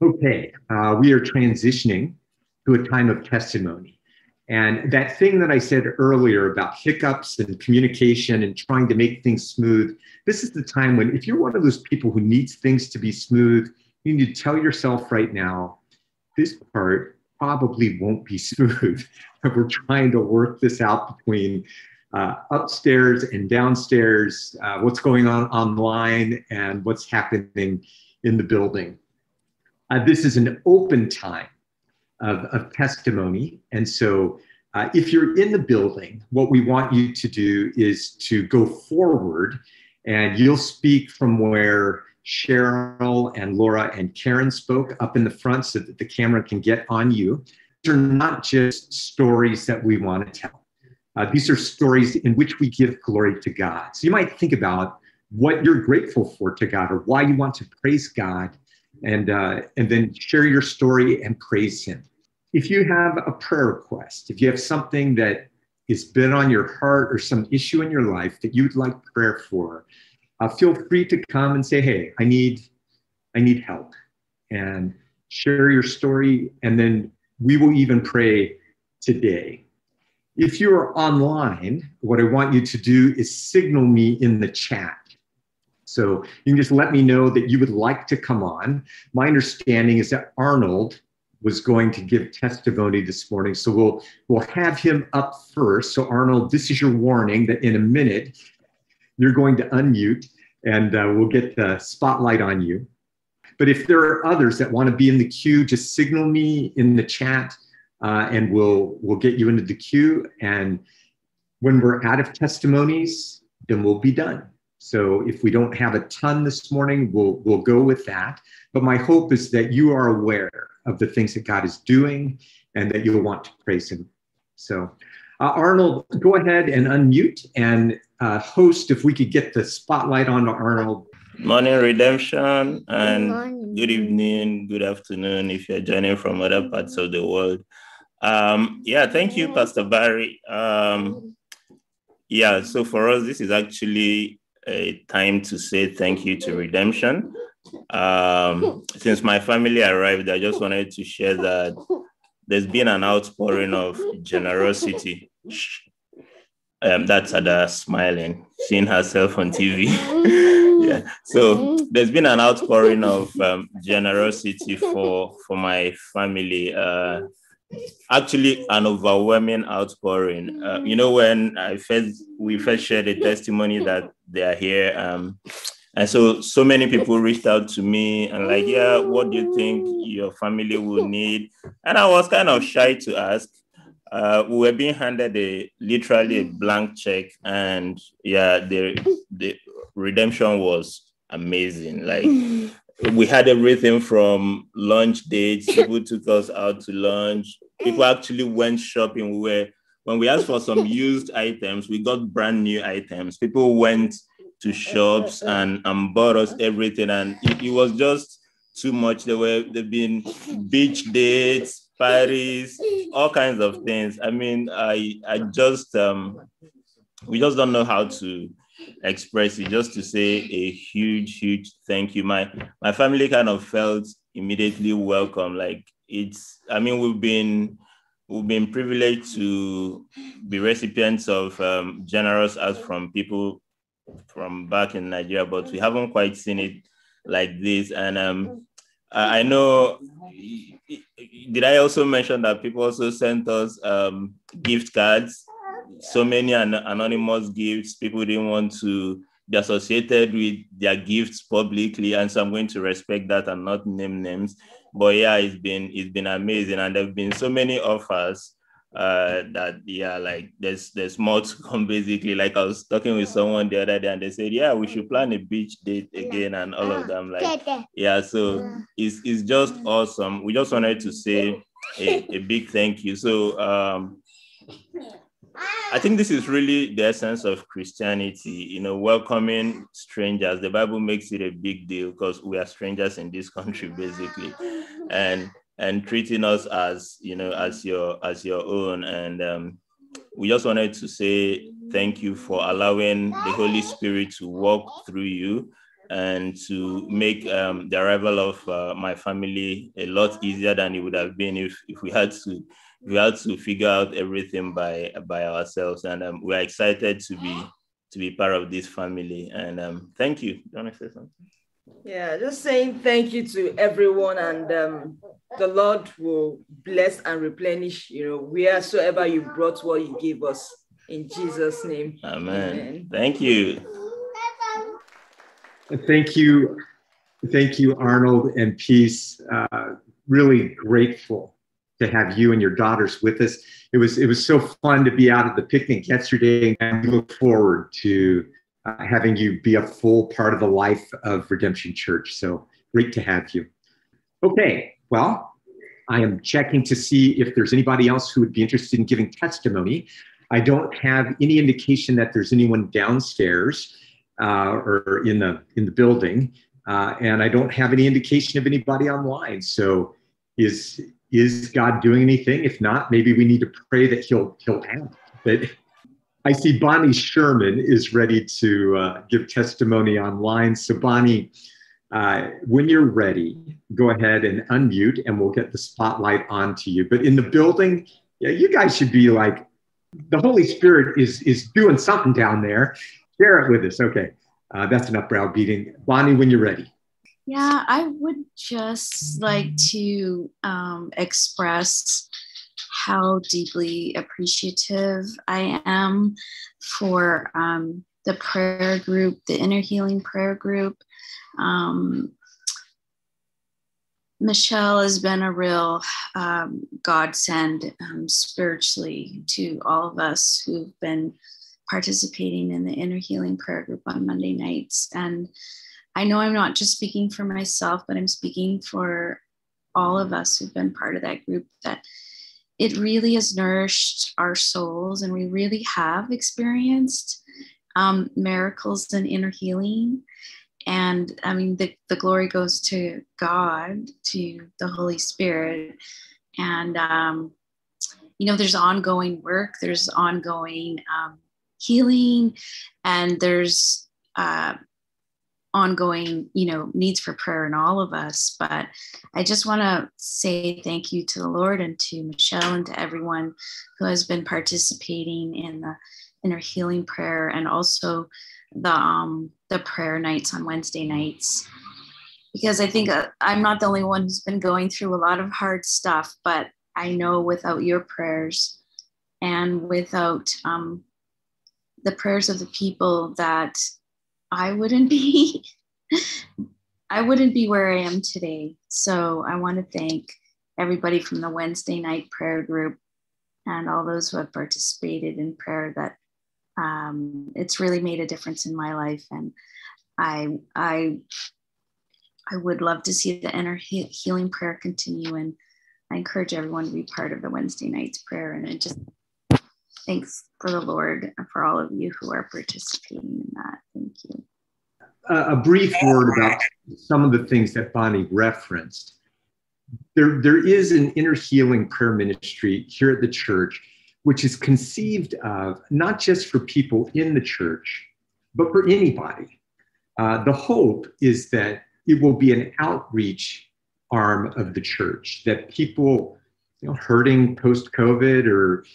Okay, we are transitioning to a time of testimony. And that thing that I said earlier about hiccups and communication and trying to make things smooth, this is the time when, if you're one of those people who needs things to be smooth, you need to tell yourself right now, this part probably won't be smooth. We're trying to work this out between upstairs and downstairs, what's going on online and what's happening in the building. This is an open time of testimony. And so if you're in the building, what we want you to do is to go forward and you'll speak from where Cheryl and Laura and Karen spoke up in the front so that the camera can get on you. These are not just stories that we want to tell. These are stories in which we give glory to God. So you might think about what you're grateful for to God or why you want to praise God, and then share your story and praise him. If you have a prayer request, if you have something that has been on your heart or some issue in your life that you'd like prayer for, feel free to come and say, hey, I need help, and share your story, and then we will even pray today. If you're online, what I want you to do is signal me in the chat. So you can just let me know that you would like to come on. My understanding is that Arnold was going to give testimony this morning. So we'll have him up first. So Arnold, this is your warning that in a minute, you're going to unmute and we'll get the spotlight on you. But if there are others that want to be in the queue, just signal me in the chat and we'll get you into the queue. And when we're out of testimonies, then we'll be done. So if we don't have a ton this morning, we'll go with that. But my hope is that you are aware of the things that God is doing and that you'll want to praise him. So Arnold, go ahead and unmute and host, if we could get the spotlight on Arnold. Morning, Redemption, and good evening, good afternoon if you're joining from other parts of the world. Thank you, Pastor Barry. So for us, this is actually a time to say thank you to Redemption. Since my family arrived, I just wanted to share that there's been an outpouring of generosity. That's Ada smiling, seeing herself on TV. So there's been an outpouring of generosity for my family. Actually, an overwhelming outpouring. When we first shared a testimony that they are here, and so many people reached out to me and like, what do you think your family will need? And I was kind of shy to ask. We were being handed literally a blank check, and the redemption was amazing. Like, we had everything from lunch dates. People took us out to lunch. People actually went shopping. When we asked for some used items, we got brand new items. People went to shops and bought us everything, and it was just too much. There've been beach dates, parties, all kinds of things. I mean, we just don't know how to express it. Just to say a huge thank you. My family kind of felt immediately welcome. Like, we've been privileged to be recipients of generous acts from people from back in Nigeria, but we haven't quite seen it like this. And I know, did I also mention that people also sent us gift cards? So many anonymous gifts. People didn't want to be associated with their gifts publicly, and so I'm going to respect that and not name names. But it's been amazing, and there've been so many offers that there's more to come. Basically, like, I was talking with someone the other day, and they said, we should plan a beach date again, and all of them. So it's just awesome. We just wanted to say a big thank you. So I think this is really the essence of Christianity, welcoming strangers. The Bible makes it a big deal because we are strangers in this country, basically, and treating us as your own. And we just wanted to say thank you for allowing the Holy Spirit to walk through you and to make the arrival of my family a lot easier than it would have been if we had to figure out everything by ourselves. And we're excited to be part of this family. And thank you. Do you want to say something? Yeah, just saying thank you to everyone, and the Lord will bless and replenish, wheresoever you brought what you gave us. In Jesus' name. Amen. Amen. Thank you. Thank you. Thank you, Arnold and Peace. Really grateful to have you and your daughters with us. It was so fun to be out at the picnic yesterday, and we look forward to having you be a full part of the life of Redemption Church. So great to have you. Okay, well, I am checking to see if there's anybody else who would be interested in giving testimony. I don't have any indication that there's anyone downstairs or in the building, and I don't have any indication of anybody online. So is God doing anything? If not, maybe we need to pray that He'll act. But I see Bonnie Sherman is ready to give testimony online. So Bonnie, when you're ready, go ahead and unmute, and we'll get the spotlight onto you. But in the building, yeah, you guys should be like, the Holy Spirit is doing something down there. Share it with us. Okay, that's enough browbeating. Bonnie, when you're ready. Yeah, I would just like to express how deeply appreciative I am for the prayer group, the Inner Healing Prayer Group. Michelle has been a real godsend spiritually to all of us who've been participating in the Inner Healing Prayer Group on Monday nights. And I know I'm not just speaking for myself, but I'm speaking for all of us who've been part of that group, that it really has nourished our souls, and we really have experienced miracles and inner healing. And I mean, the glory goes to God, to the Holy Spirit. And, there's ongoing work, there's ongoing healing, and there's ongoing, needs for prayer in all of us. But I just want to say thank you to the Lord and to Michelle and to everyone who has been participating in the inner healing prayer, and also the prayer nights on Wednesday nights, because I think I'm not the only one who's been going through a lot of hard stuff, but I know without your prayers and without the prayers of the people, that I wouldn't be where I am today. So I want to thank everybody from the Wednesday night prayer group and all those who have participated in prayer, that it's really made a difference in my life. And I would love to see the inner healing prayer continue, and I encourage everyone to be part of the Wednesday night's prayer. And I just thanks for the Lord and for all of you who are participating in that. Thank you. A brief word about some of the things that Bonnie referenced. There is an inner healing prayer ministry here at the church, which is conceived of not just for people in the church, but for anybody. The hope is that it will be an outreach arm of the church, that people hurting post-COVID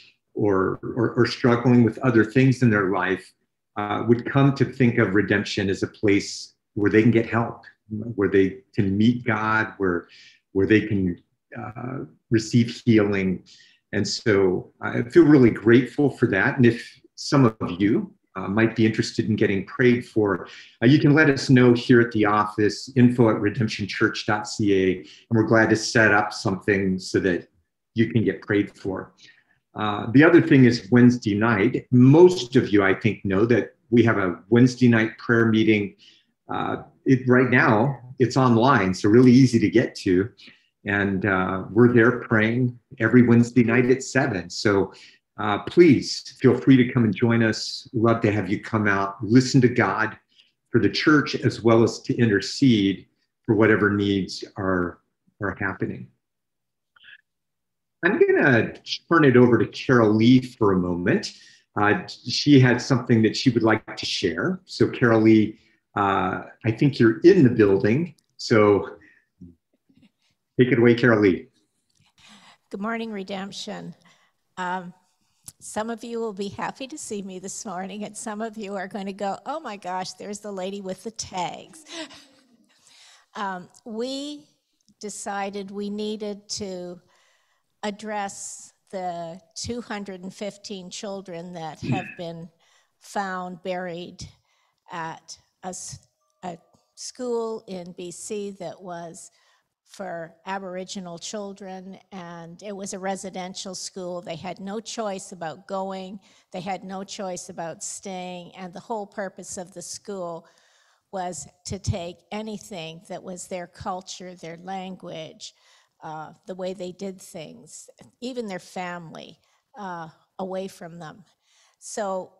or struggling with other things in their life would come to think of Redemption as a place where they can get help, where they can meet God, where they can receive healing. And so I feel really grateful for that. And if some of you might be interested in getting prayed for, you can let us know here at the office, info@redemptionchurch.ca, and we're glad to set up something so that you can get prayed for. The other thing is Wednesday night. Most of you, I think, know that we have a Wednesday night prayer meeting. Right now, it's online, so really easy to get to. And we're there praying every Wednesday night at 7. So please feel free to come and join us. Love to have you come out, listen to God for the church, as well as to intercede for whatever needs are happening. I'm going to turn it over to Carol Lee for a moment. She had something that she would like to share. So Carol Lee, I think you're in the building. So take it away, Carol Lee. Good morning, Redemption. Some of you will be happy to see me this morning, and some of you are going to go, oh my gosh, there's the lady with the tags. We decided we needed to address the 215 children that have been found buried at a school in BC that was for Aboriginal children, and it was a residential school. They had no choice about going, they had no choice about staying, and the whole purpose of the school was to take anything that was their culture, their language, the way they did things, even their family, away from them. So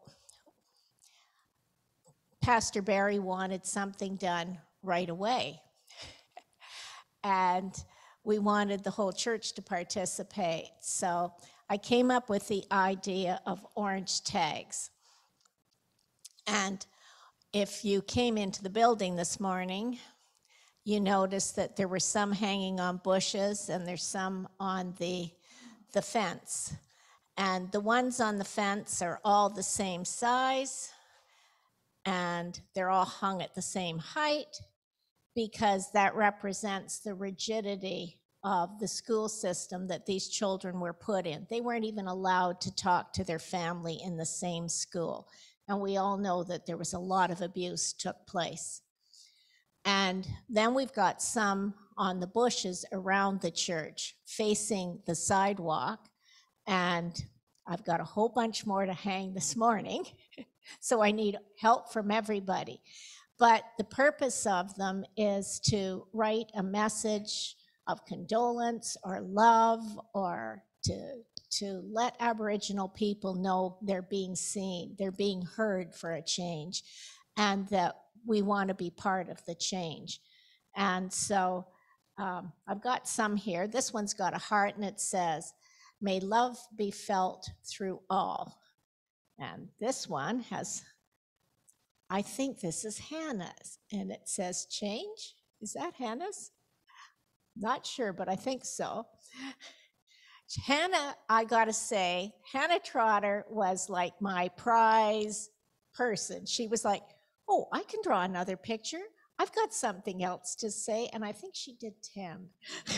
Pastor Barry wanted something done right away. And we wanted the whole church to participate. So I came up with the idea of orange tags. And if you came into the building this morning, you noticed that there were some hanging on bushes and there's some on the fence. And the ones on the fence are all the same size, and they're all hung at the same height, because that represents the rigidity of the school system that these children were put in. They weren't even allowed to talk to their family in the same school. And we all know that there was a lot of abuse took place. And then we've got some on the bushes around the church facing the sidewalk. And I've got a whole bunch more to hang this morning. So I need help from everybody. But the purpose of them is to write a message of condolence or love, or to let Aboriginal people know they're being seen, they're being heard for a change, and that we want to be part of the change. And so I've got some here. This one's got a heart and it says, "May love be felt through all." And this one has, I think this is Hannah's, and it says change. Is that Hannah's? Not sure, but I think so. Hannah, I gotta say, Hannah Trotter was like my prize person. She was like, oh, I can draw another picture. I've got something else to say, and I think she did 10.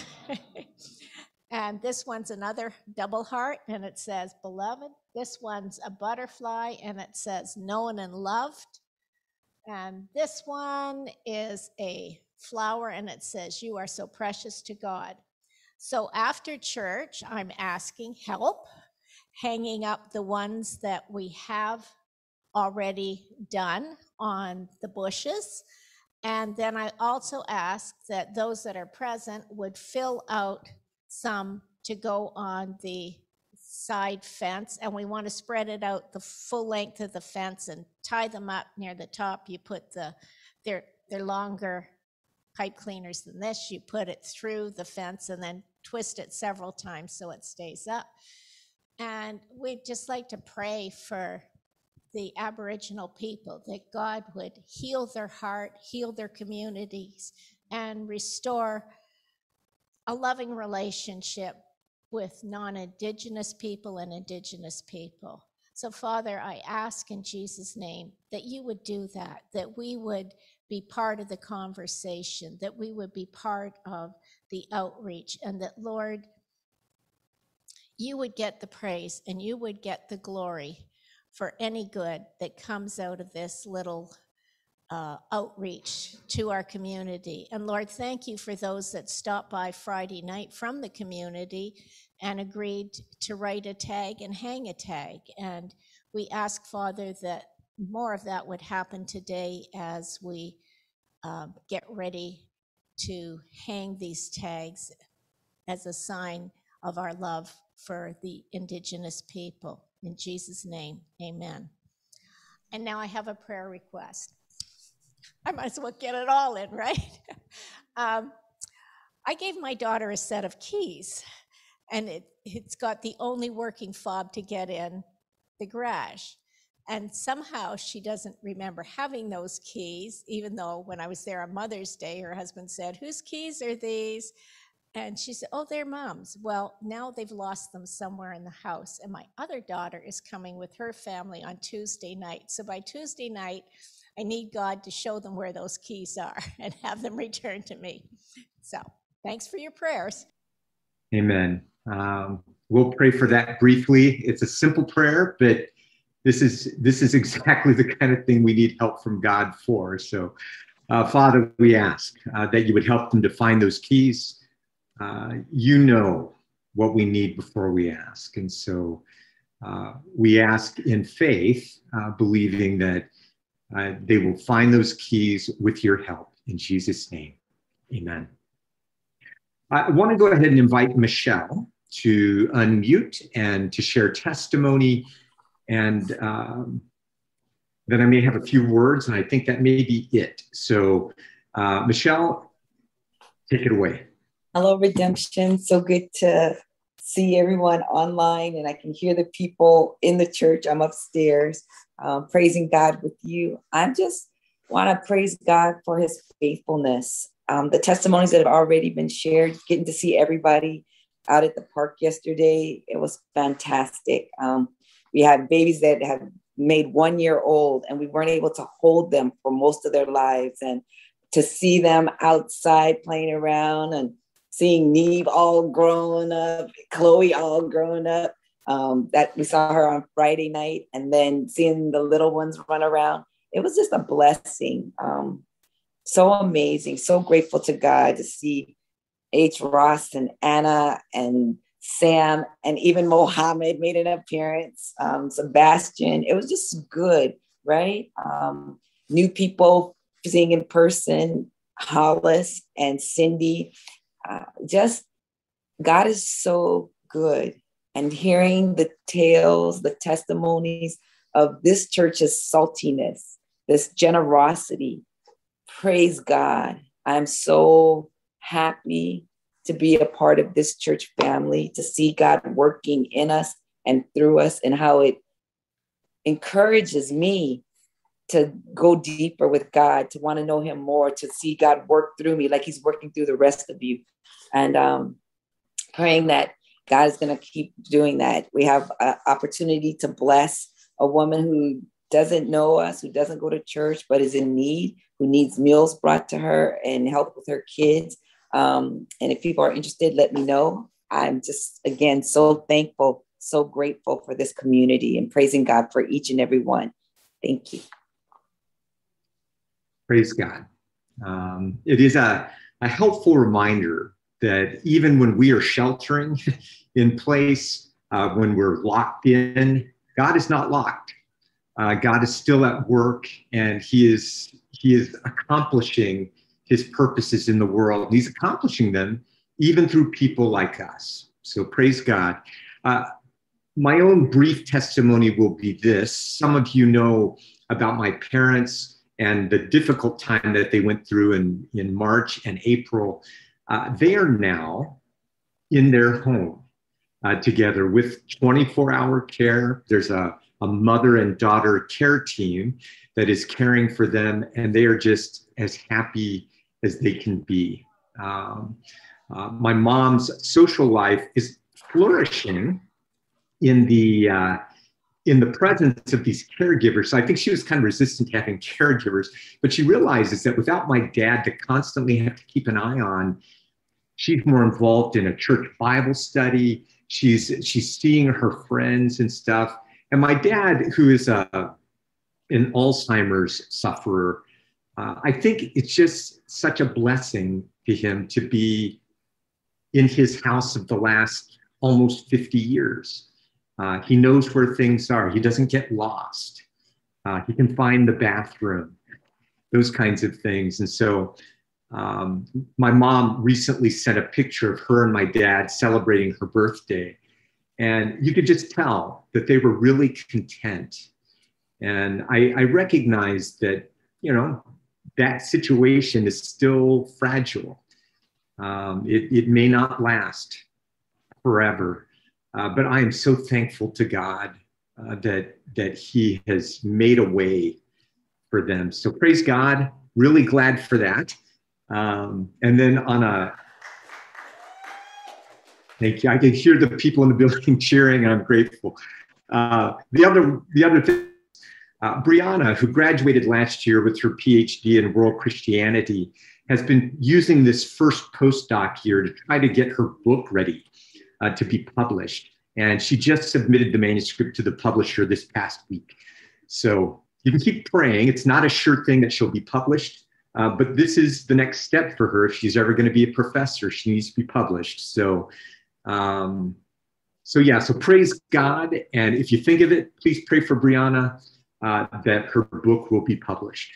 And this one's another double heart, and it says, beloved. This one's a butterfly, and it says, known and loved. And this one is a flower, and it says, you are so precious to God. So after church, I'm asking help hanging up the ones that we have already done on the bushes. And then I also ask that those that are present would fill out some to go on the side fence, and we want to spread it out the full length of the fence and tie them up near the top. You put they're longer pipe cleaners than this. You put it through the fence and then twist it several times so it stays up. And we'd just like to pray for the Aboriginal people, that God would heal their heart, heal their communities, and restore a loving relationship with non-Indigenous people and Indigenous people. So Father, I ask in Jesus' name that you would do that, that we would be part of the conversation, that we would be part of the outreach, and that, Lord, you would get the praise and you would get the glory for any good that comes out of this little outreach to our community. And Lord, thank you for those that stopped by Friday night from the community and agreed to write a tag and hang a tag. And we ask, Father, that more of that would happen today as we get ready to hang these tags as a sign of our love for the Indigenous people. In Jesus' name, amen. And now I have a prayer request. I might as well get it all in, right? I gave my daughter a set of keys, and it's got the only working fob to get in the garage. And somehow she doesn't remember having those keys, even though when I was there on Mother's Day, her husband said, "Whose keys are these?" And she said, "Oh, they're Mom's." Well, now they've lost them somewhere in the house. And my other daughter is coming with her family on Tuesday night. So by Tuesday night, I need God to show them where those keys are and have them returned to me. So thanks for your prayers. Amen. We'll pray for that briefly. It's a simple prayer, but this is exactly the kind of thing we need help from God for. So, Father, we ask that you would help them to find those keys. You know what we need before we ask. And so we ask in faith, believing that they will find those keys with your help. In Jesus' name, amen. I want to go ahead and invite Michelle to unmute and to share testimony. And then I may have a few words, and I think that may be it. So, Michelle, take it away. Hello, Redemption. So good to see everyone online, and I can hear the people in the church. I'm upstairs praising God with you. I just want to praise God for his faithfulness. The testimonies that have already been shared, getting to see everybody out at the park yesterday, it was fantastic. We had babies that have made 1 year old, and we weren't able to hold them for most of their lives. And to see them outside playing around and seeing Neve all grown up, Chloe all grown up, that we saw her on Friday night, and then seeing the little ones run around, it was just a blessing. So amazing, so grateful to God to see H. Ross and Anna and Sam and even Mohammed made an appearance, Sebastian. It was just good, right? New people seeing in person, Hollis and Cindy. Just God is so good. And hearing the tales, the testimonies of this church's saltiness, this generosity, praise God. I'm so happy to be a part of this church family, to see God working in us and through us, and how it encourages me to go deeper with God, to want to know him more, to see God work through me like he's working through the rest of you. And praying that God is going to keep doing that. We have an opportunity to bless a woman who doesn't know us, who doesn't go to church, but is in need, who needs meals brought to her and help with her kids. And if people are interested, let me know. I'm just, again, so thankful, so grateful for this community, and praising God for each and every one. Thank you. Praise God. It is a helpful reminder that even when we are sheltering in place, when we're locked in, God is not locked. God is still at work, and he is accomplishing his purposes in the world. And he's accomplishing them even through people like us. So praise God. My own brief testimony will be this. Some of you know about my parents and the difficult time that they went through in March and April. They are now in their home together with 24-hour care. There's a mother and daughter care team that is caring for them, and they are just as happy as they can be. My mom's social life is flourishing in the presence of these caregivers. So I think she was kind of resistant to having caregivers, but she realizes that without my dad to constantly have to keep an eye on, she's more involved in a church Bible study. She's seeing her friends and stuff. And my dad, who is an Alzheimer's sufferer, I think it's just such a blessing to him to be in his house of the last almost 50 years. He knows where things are. He doesn't get lost. He can find the bathroom, those kinds of things. And so my mom recently sent a picture of her and my dad celebrating her birthday. And you could just tell that they were really content. And I recognized that, that situation is still fragile. It may not last forever. But I am so thankful to God that he has made a way for them. So praise God, really glad for that. And then thank you. I can hear the people in the building cheering, and I'm grateful. The other thing, Brianna, who graduated last year with her PhD in world Christianity, has been using this first postdoc year to try to get her book ready to be published. And she just submitted the manuscript to the publisher this past week. So you can keep praying. It's not a sure thing that she'll be published, but this is the next step for her. If she's ever going to be a professor, she needs to be published. So praise God. And if you think of it, please pray for Brianna that her book will be published.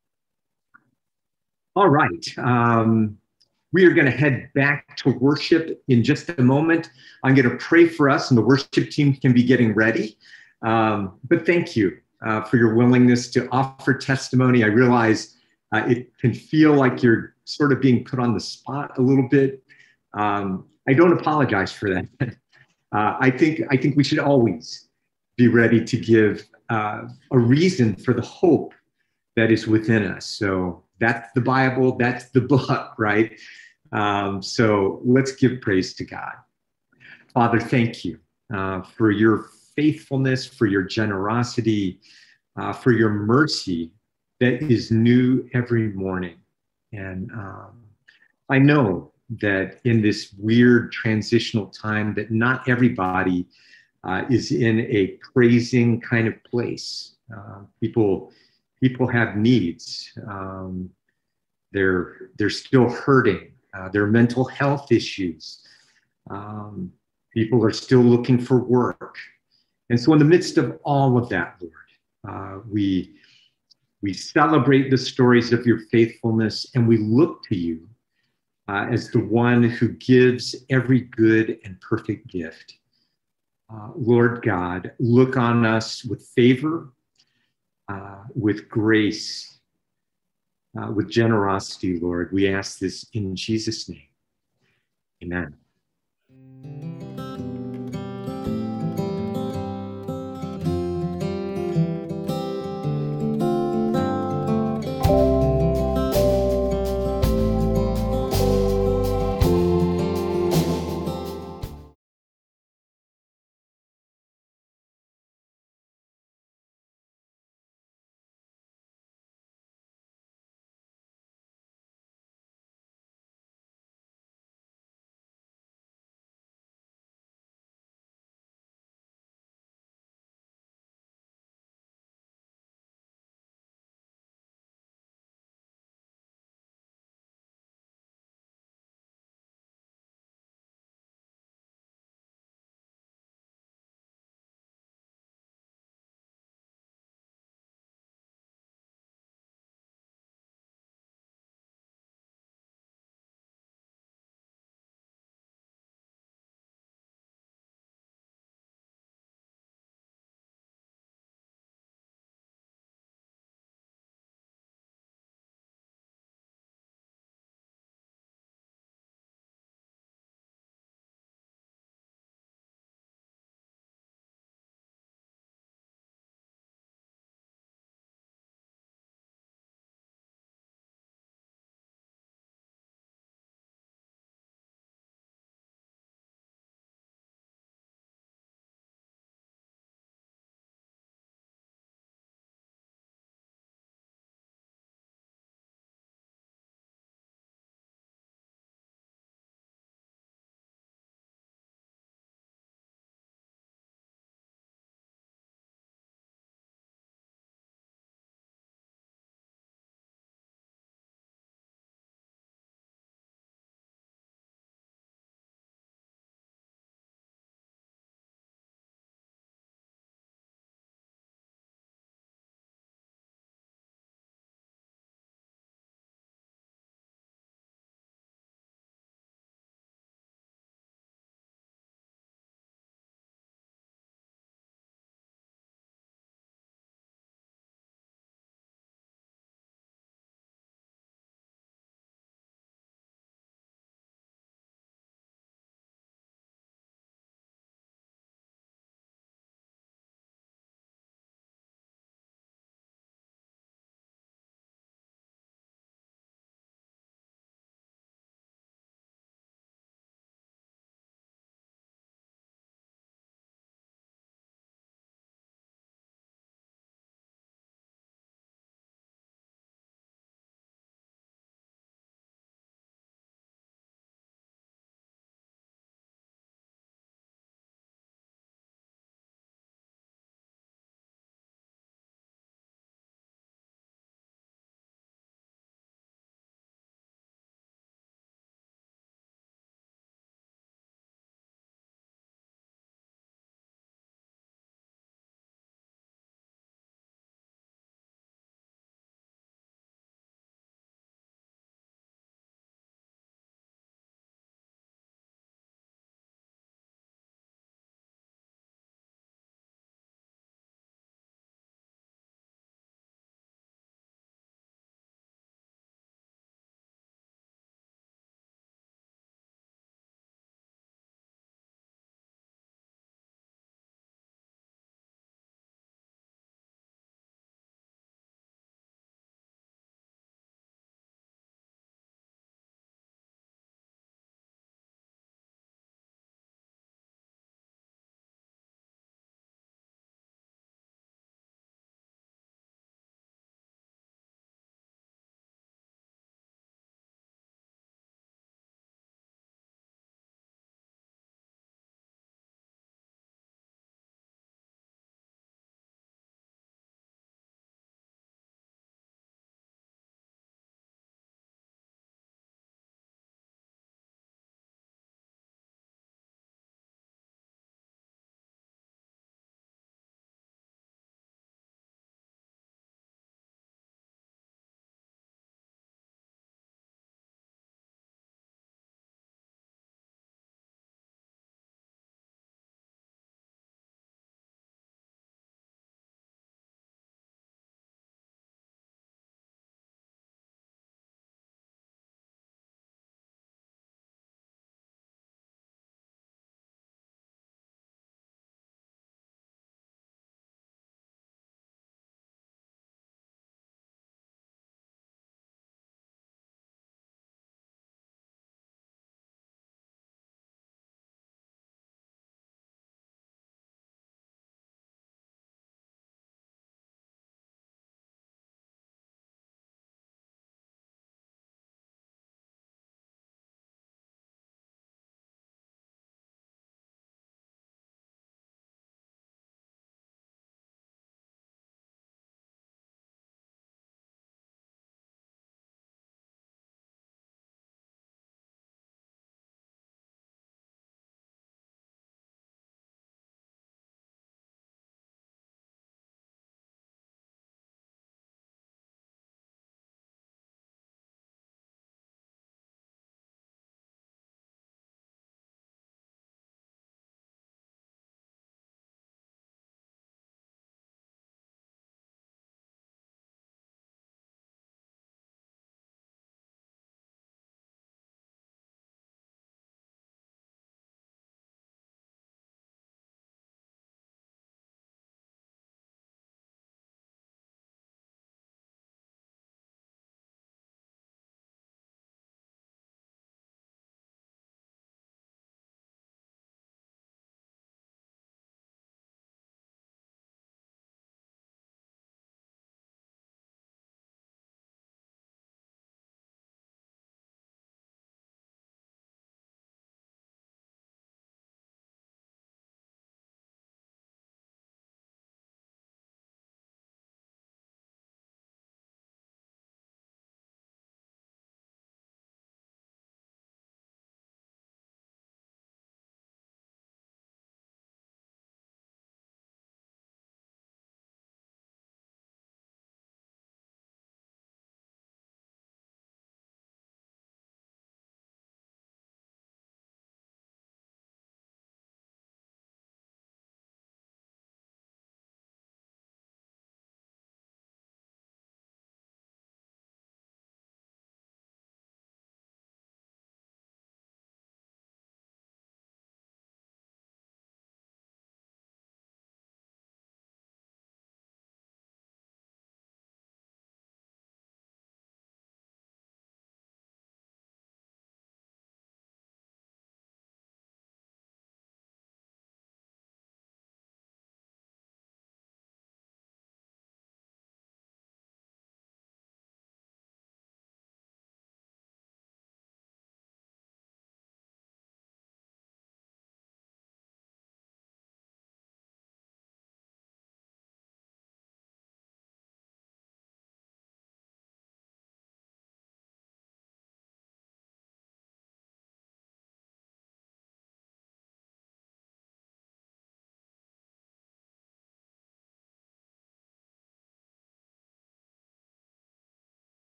All right. We are going to head back to worship in just a moment. I'm going to pray for us, and the worship team can be getting ready. But thank you for your willingness to offer testimony. I realize it can feel like you're sort of being put on the spot a little bit. I don't apologize for that. I think we should always be ready to give a reason for the hope that is within us. So that's the Bible, that's the book, right? So let's give praise to God. Father, thank you for your faithfulness, for your generosity, for your mercy that is new every morning. And I know that in this weird transitional time that not everybody is in a praising kind of place. People have needs. They're still hurting. There are mental health issues. People are still looking for work. And so in the midst of all of that, Lord, we celebrate the stories of your faithfulness, and we look to you as the one who gives every good and perfect gift. Lord God, look on us with favor, with grace, with generosity, Lord. We ask this in Jesus' name. Amen.